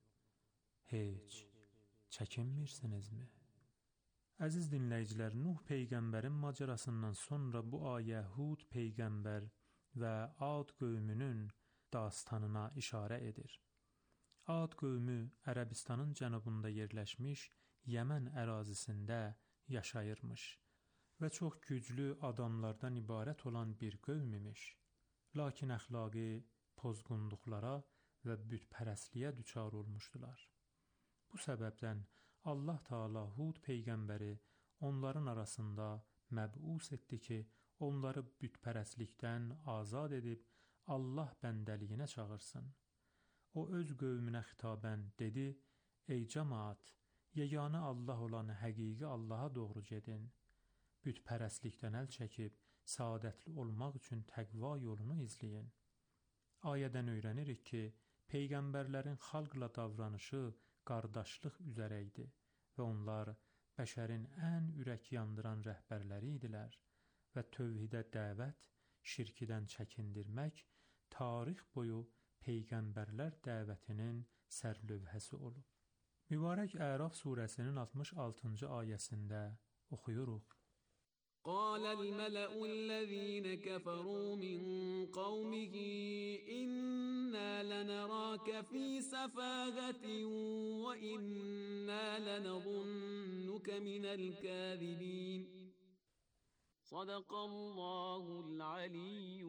Speaker 9: Heç çəkinmirsinizmi? Əziz dinləyicilər, Nuh peyğəmbərin macərasından sonra bu ayə Hud peyğəmbər və Ad qövmünün dastanına işarə edir. Ad qövmü Ərəbistanın cənubunda yerləşmiş Yəmən ərazisində yaşayırmış və çox güclü adamlardan ibarət olan bir qövm imiş. Lakin əxlaqi pozğunluqlara və bütpərəstliyə düçar olmuşdular. Bu səbəbdən Allah Teala Hud peyğəmbəri onların arasında məbus etdi ki, onları bütpərəstlikdən azad edib Allah bəndəliyinə çağırsın. O öz qövmünə xitabən dedi, ey cəmaat, yeganə Allah olan həqiqi Allaha doğru gedin. Bütpərəstlikdən əl çəkib, saadətli olmaq üçün təqva yolunu izləyin. Ayədən öyrənirik ki, peyğəmbərlərin xalqla davranışı qardaşlıq üzərə idi və onlar bəşərin ən ürək yandıran rəhbərləri idilər və tövhidə dəvət, şirkidən çəkindirmək tarix boyu peyğəmbərlər dəvətinin sərlövhəsi olub. Mübarək Əraf surəsinin 66-cı ayəsində oxuyuruq.
Speaker 10: قال الملأ الذين كفروا من قومه إنا لنراك في سفاهة وإنا لنظنك من الكاذبين صدق الله العلي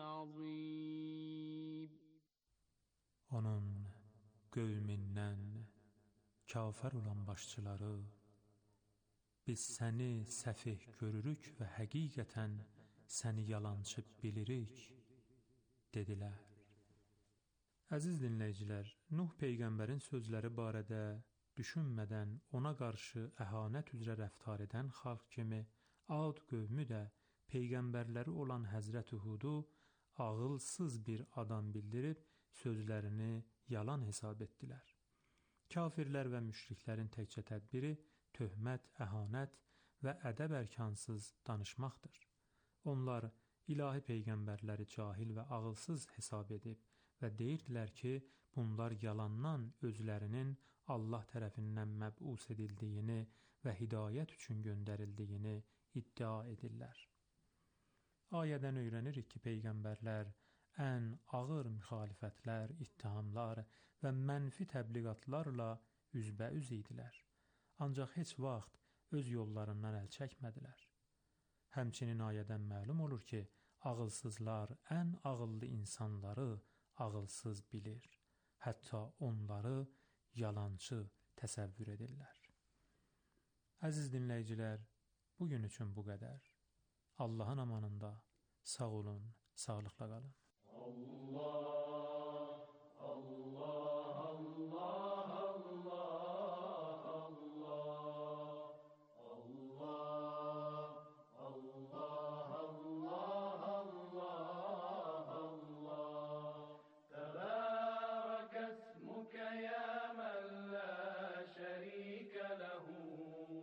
Speaker 10: العظيم
Speaker 9: Onun qövmindən kafir olan başçıları biz səni səfih görürük və həqiqətən səni yalançı bilirik, dedilər. Əziz dinləyicilər, Nuh peyğəmbərin sözləri barədə düşünmədən ona qarşı əhanət üzrə rəftar edən xalq kimi Ad qövmü də peyğəmbərləri olan Həzrət Hudu ağılsız bir adam bildirib sözlərini yalan hesab etdilər. Kafirlər və müşriklərin təkcə tədbiri töhmət, əhanət və ədəb ərkansız danışmaqdır. Onlar ilahi peyğəmbərləri cahil və ağılsız hesab edib və deyirdilər ki, bunlar yalandan özlərinin Allah tərəfindən məbus edildiyini və hidayət üçün göndərildiyini iddia edirlər. Ayədən öyrənirik ki, peyğəmbərlər ən ağır müxalifətlər, ittihamlar və mənfi təbliğatlarla üzbəüz idilər. Ancaq heç vaxt öz yollarından əl çəkmədilər. Həmçinin ayədən məlum olur ki, ağılsızlar ən ağıllı insanları ağılsız bilir. Hətta onları yalançı təsəvvür edirlər. Əziz dinləyicilər, bugün üçün bu qədər. Allahın amanında sağ olun, sağlıqla qalın. Allah, Allah, Allah,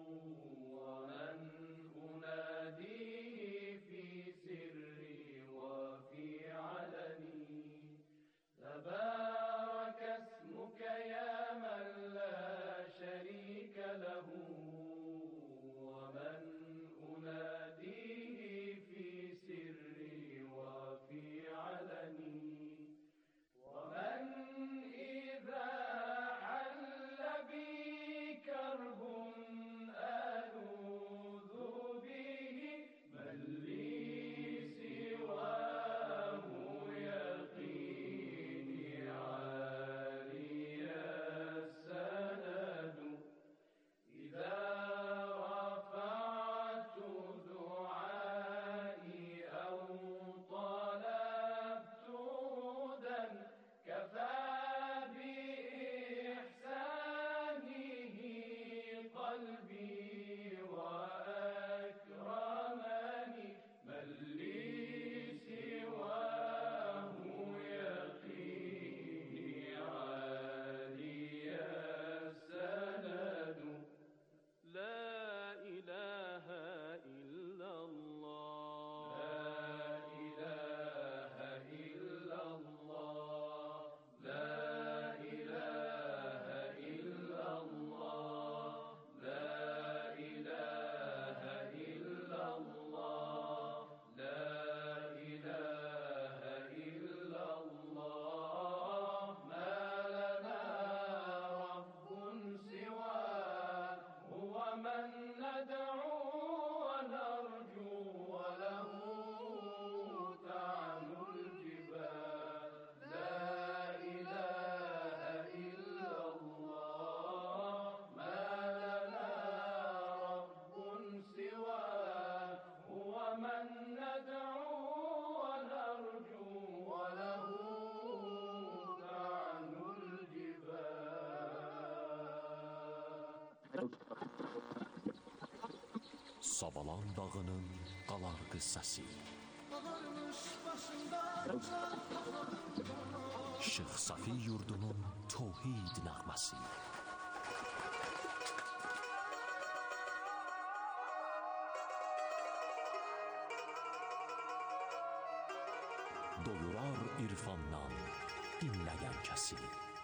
Speaker 7: ومن أناديه في سري
Speaker 2: Savalan dağının qalarğı səsi, Şeyx Safi yurdunun tövhid nəğməsi, doyurar irfandan dinləyən kəsi.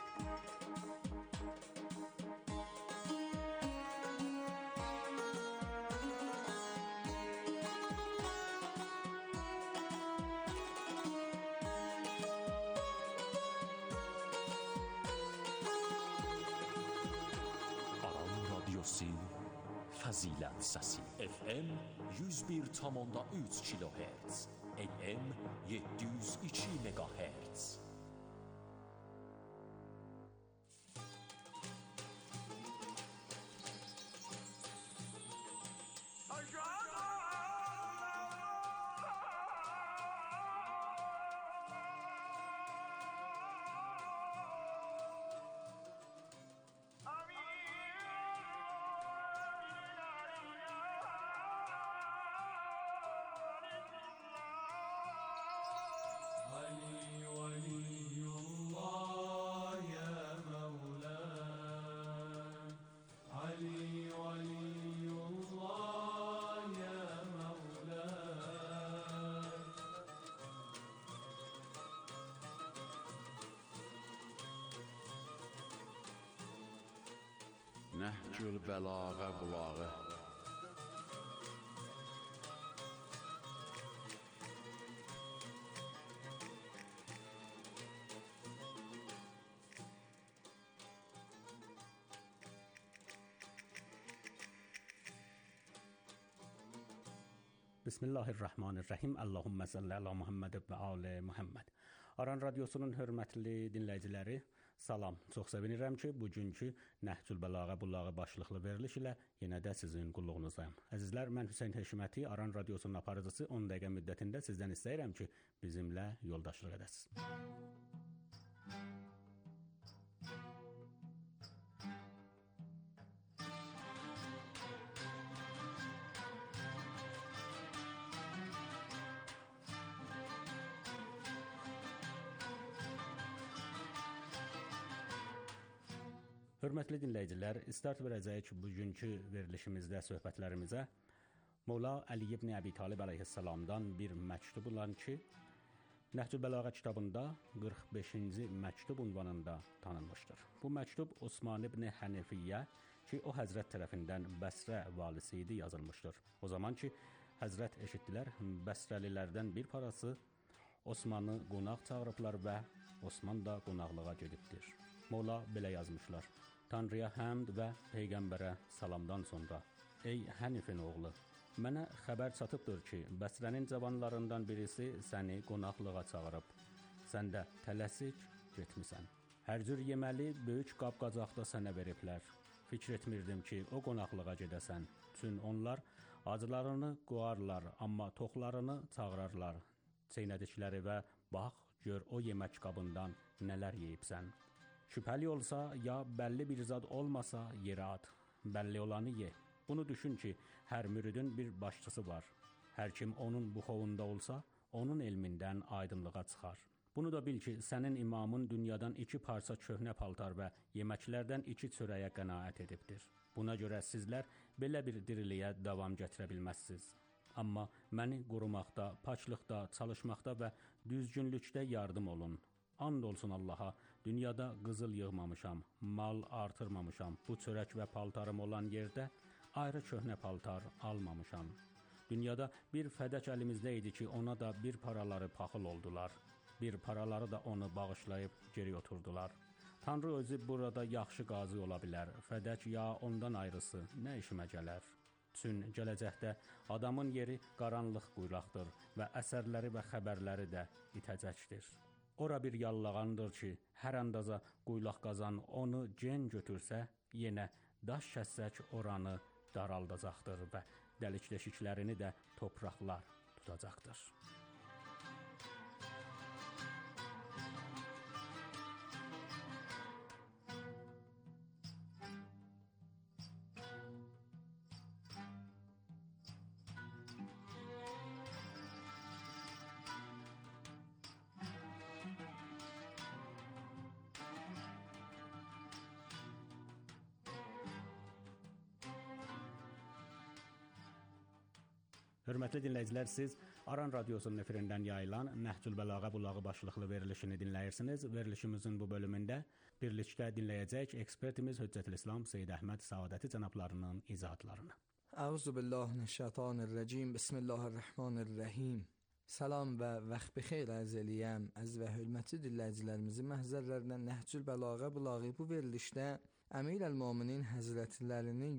Speaker 2: Fəzilət səsi FM 101,3 kHz AM 702 MHz.
Speaker 11: Nəhcül bəlağa bulağı.
Speaker 12: Bismillahirrahmanirrahim. Allahümme salli ala Muhammed və ali Muhammed. Aran Radiosunun hörmətli dinləyiciləri, salam. Çox sevinirəm ki, bugünkü Nəhcül Bəlağa Bulağı başlıqlı veriliş ilə yenə də sizin qulluğunuzdayım. Əzizlər, mən Hüseyn Həşiməti, Aran Radiosunun aparıcısı 10 dəqiqə müddətində sizdən istəyirəm ki, bizimlə yoldaşlıq edəsiniz. Hörmətli dinləyicilər, start verəcəyik bugünkü verilişimizdə söhbətlərimizə Molla Əli ibn Əbi Talib əleyhissalamdan bir məktub olan ki, Nəhcül Bəlağa kitabında 45-ci məktub ünvanında tanınmışdır. Bu məktub Osman ibn Hənifiyyə ki, o Həzrət tərəfindən Bəsrə valisi idi, yazılmışdır. O zaman ki, Həzrət eşitdilər, Bəsrəlilərdən bir parası Osmanı qonaq çağırıblar və Osman da qonaqlığa gedibdir. Molla belə yazmışlar. Tanrıya həmd və Peyğəmbərə salamdan sonra, ey Hənifin oğlu, mənə xəbər çatıbdır ki, Bəsrənin cavanlarından birisi səni qonaqlığa çağırıb. Sən də tələsik getmisən. Hər cür yeməli böyük qab-qacaqda sənə veriblər. Fikr etmirdim ki, o qonaqlığa gedəsən. Çün onlar acılarını qoarlar, amma toxlarını çağırarlar. Çeynədikləri və bax, gör o yemək qabından nələr yeyibsən. Şübhəli olsa, ya bəlli bir zad olmasa yerə at. Bəlli olanı ye. Bunu düşün ki, hər müridin bir başçısı var. Hər kim onun buxovunda olsa, onun elmindən aydınlığa çıxar. Bunu da bil ki, sənin imamın dünyadan 2 parça köhnə paltar və yeməklərdən 2 çörəyə qənaət edibdir. Buna görə sizlər belə bir diriliyə davam gətirə bilməzsiniz. Amma məni qorumaqda, paçlıqda, çalışmaqda və düzgünlükdə yardım olun. And olsun Allaha, dünyada qızıl yığmamışam, mal artırmamışam. Bu çörək və paltarım olan yerdə ayrı köhnə paltar almamışam. Dünyada bir fədək əlimizdə idi ki, ona da bir paraları paxıl oldular. Bir paraları da onu bağışlayıb geri oturdular. Tanrı özü burada yaxşı qazi ola bilər. Fədək ya ondan ayrısı nə işimə gələr? Çün gələcəkdə adamın yeri qaranlıq quyruqdur və əsərləri və xəbərləri də itəcəkdir. Ora bir yallağandır ki, hər andaza quyulaq qazan onu gen götürsə, yenə daş kəssək oranı daraldacaqdır və dəlik-deşiklərini də topraqlar tutacaqdır. Hörmətli dinləyicilər, siz Aran Radiosunun efirindən yayılan Nəhcül Bəlağə Bulağı başlıqlı verilişini dinləyirsiniz. Verilişimizin bu bölümündə birlikdə dinləyəcək ekspertimiz Hüccətülislam Seyyid Əhməd Saadəti cənablarının izahatlarını.
Speaker 13: Euzubillahimineşşeytanirracim. Bismillahirrahmanirrahim. Salam və vaxt bixeyr arz eləyəm. Əziz və hörmətli dinləyicilərimizi məhzərlərindən Nəhcül Bəlağə Bulağı bu verilişdə Əmir-əl-Möminin Həzrətlərinin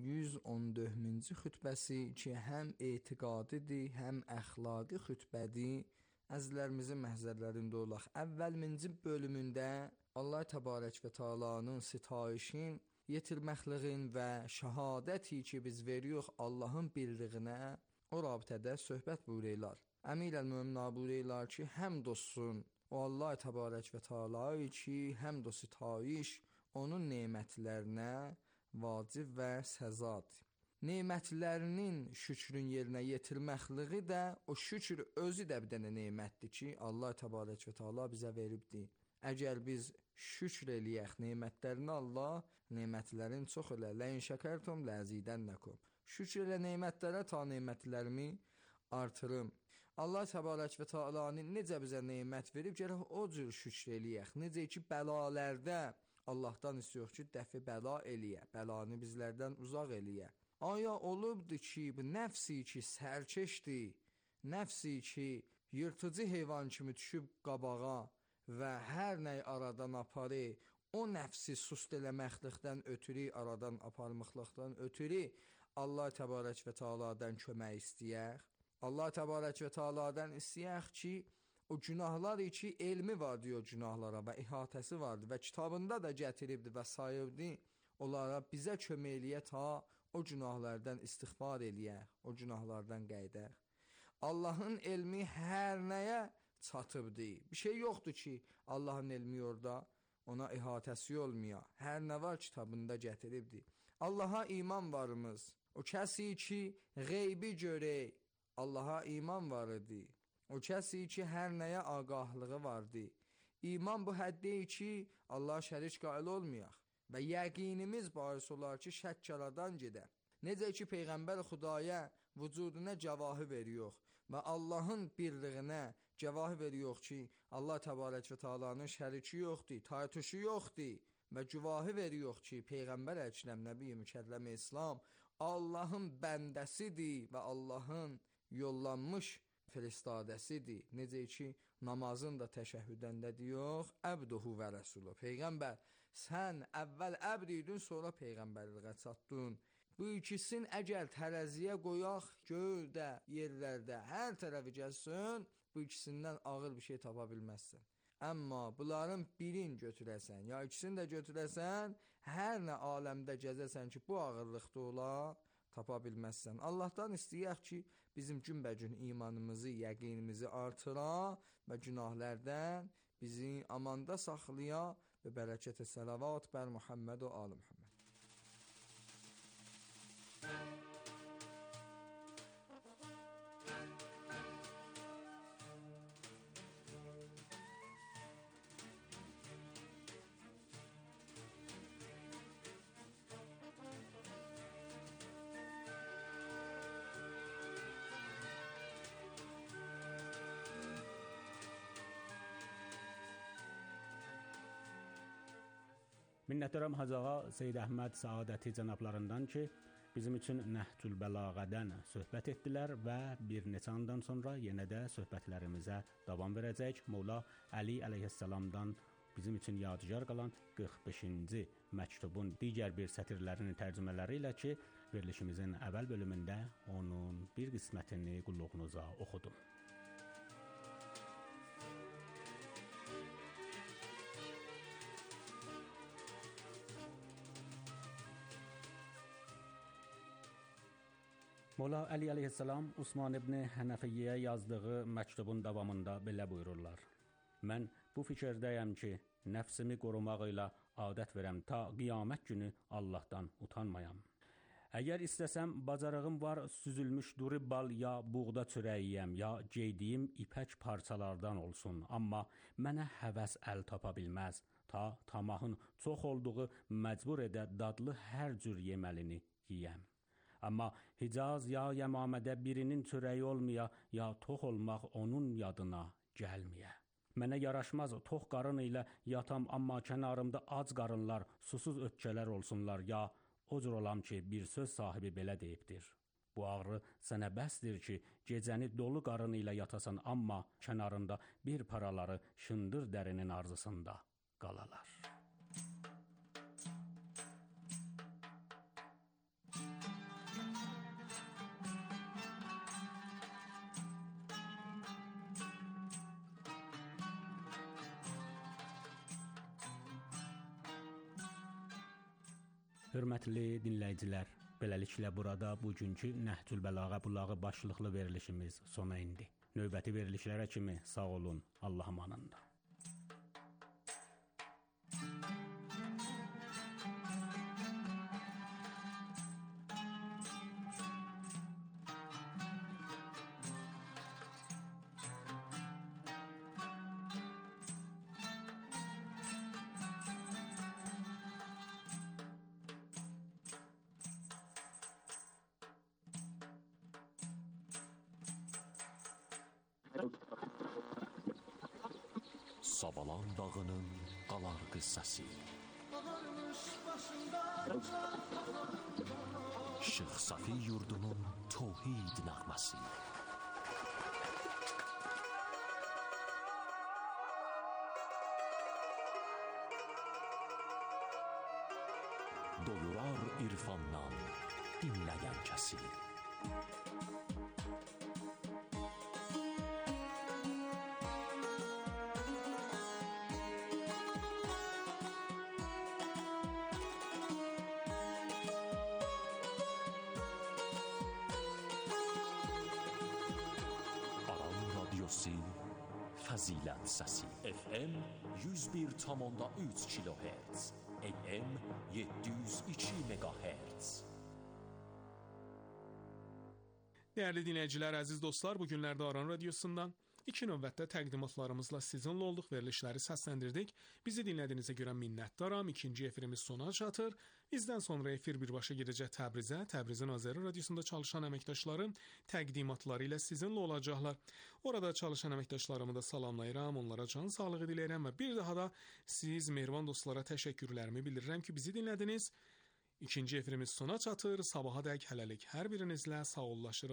Speaker 13: 114-cü xütbəsi ki, həm etiqadidir, həm əxlaqi xütbədir. Əzizlərimizin məhzərlərində olaq. Əvvəlminci bölümündə Allah Təbarək və Teala'nın sitayişin, yetirməkliğin və şəhadəti ki, biz veriyoruz Allahın birliğinə, o rabitədə söhbət buyururlar. Əmir-əl-Mömin buyururlar ki, həmd olsun o Allah Təbarək və Teala'yı ki, həmd o sitayiş onun nemətlərinə vacib və səzadır. Nemətlərinin şükrün yerinə yetirməkliği də o şükür özü də bir dənə nemətdir ki, Allah Təbarək və Teala bizə veribdir. Əgər biz şükr eləyək nemətlərini Allah, nemətlərin çox elə, ləin şəkərtum ləzidənnəkum. Şükr elə nemətlərə ta nemətlərimi artırım. Allah Təbarək və Teala'nın necə bizə nemət verib, gərək o cür şükr eləyək. Necə ki, bəlalərdə Allahdan istiyor ki, dəfi bəla eləyə, bəlanı bizlərdən uzaq eləyə. Aya olubdur ki, bu nəfsi ki, sərkeşdir, nəfsi ki, yırtıcı heyvan kimi düşüb qabağa və hər nəy aradan aparı, o nəfsi sust eləməklikdən ötürü, aradan aparmaqlıqdan ötürü Allah Təbarək və Teala'dan kömək istəyək. Allah Təbarək və Teala'dan istəyək ki, o günahlar ki, elmi var diyor günahlara və ihatəsi vardır və kitabında da gətiribdir və sayıbdır. Onlara bizə kömək eləyə ta o günahlardan istiğfar eləyək, o günahlardan qəydək. Allahın elmi hər nəyə çatıbdır. Bir şey yoxdur ki, Allahın elmi orada ona ihatəsi olmuyor. Hər nə var kitabında gətiribdir. Allaha iman varımız. O kəsi ki, qeybi görək, Allaha iman varıdır. O kəsi ki, hər nəyə ağahlığı vardır. İman bu həddi ki, Allah şərik qail olmayaq və yəqinimiz bahis olar ki, şək yaradan gedə. Necə ki, Peyğəmbər Xudaya vücuduna cəvahı veriyor və Allahın birliyinə cəvahı veriyor ki, Allah Təbarək və Teala'nın şəriki yoxdur, taytuşu yoxdur və cüvahı veriyor ki, Peyğəmbər Əkrəm Nəbi Mükərrəm İslam Allahın bəndəsidir və Allahın yollanmış firistadəsidir. Necə ki, namazın da təşəhhüdəndə diyor, əbduhu və rəsulu. Peyğəmbər, sən əvvəl əbd idin, sonra Peyğəmbərliğə çatdın. Bu ikisin əgər tərəziyə qoyaq, göydə, yerlərdə, hər tərəfi gəlsin, bu ikisindən ağır bir şey tapa bilməzsən. Amma bunların birini götürəsən, ya ikisini də götürəsən, hər nə aləmdə gəzəsən ki, bu ağırlıqda olar, tapa bilməzsən. Allahdan istəyək ki, bizim günbəgün imanımızı, yəqinimizi artıra və günahlərdən bizi amanda saxlaya və bərəkətə səlavat bər Muhammed və ali Muhammed.
Speaker 12: Minnətdaram Hacı ağa Seyyid Əhməd Saadəti cənablarından ki, bizim üçün Nəhcül Bəlağədən söhbət etdilər və bir neçə andan sonra yenə də söhbətlərimizə davam verəcək. Molla Əli əleyhissalamdan bizim üçün yadigar qalan 45-ci məktubun digər bir sətirlərinin tərcümələri ilə ki, verilişimizin əvvəl bölümündə onun bir qismətini qulluğunuza oxudum. Molla Əli əleyhissalam Osman ibn Hənəfiyyə yazdığı məktubun davamında belə buyururlar. Mən bu fikirdəyəm ki, nəfsimi qorumaq ilə adət verəm ta qiyamət günü Allahdan utanmayam. Əgər istəsəm, bacarığım var, süzülmüş duri bal ya buğda çörəyiyəm, ya geydiyim ipək parçalardan olsun. Amma mənə həvəs əl tapa bilməz, ta tamahın çox olduğu məcbur edə dadlı hər cür yeməlini yiyəm. Amma Hicaz ya Yəmamədə birinin çörəyi olmaya, ya tox olmaq onun yadına gəlməyə. Mənə yaraşmaz tox qarın ilə yatam, amma kənarımda ac qarınlar, susuz ötkələr olsunlar, ya o cür olam ki, bir söz sahibi belə deyibdir. Bu ağrı sənə bəsdir ki, gecəni dolu qarın ilə yatasan, amma kənarında bir paraları şındır dərinin arzısında qalalar. Hörmətli dinləyicilər, beləliklə burada bugünkü Nəhcül Bəlağə Bulağı başlıqlı verilişimiz sona indi. Növbəti verilişlərə kimi sağ olun, Allah amanında.
Speaker 2: Sabalan dağının qalar qıssası, Şeyx Safi yurdunun tövhid nəğməsi, doyurar irfandan dinləyən kəsi. Fəzilət səsi FM 101,3 kHz, AM 702 MHz.
Speaker 14: Değerli dinləyicilər, əziz dostlar, bu günlərdə Aran Radiosundan İki növbətdə təqdimatlarımızla sizinlə olduq, verilişləri səsləndirdik. Bizi dinlədiyinizə görə minnətdaram. İkinci efirimiz sona çatır. Bizdən sonra efir birbaşa gedəcək Təbrizə. Təbrizin Azəri Radiosunda çalışan əməkdaşlarım təqdimatları ilə sizinlə olacaqlar. Orada çalışan əməkdaşlarımı da salamlayıram, onlara can sağlığı diləyirəm və bir daha da siz mehriban dostlara təşəkkürlərimi bildirirəm ki, bizi dinlədiniz. İkinci efirimiz sona çatır. Sabaha dək hələlik hər birinizlə sağollaşırıq.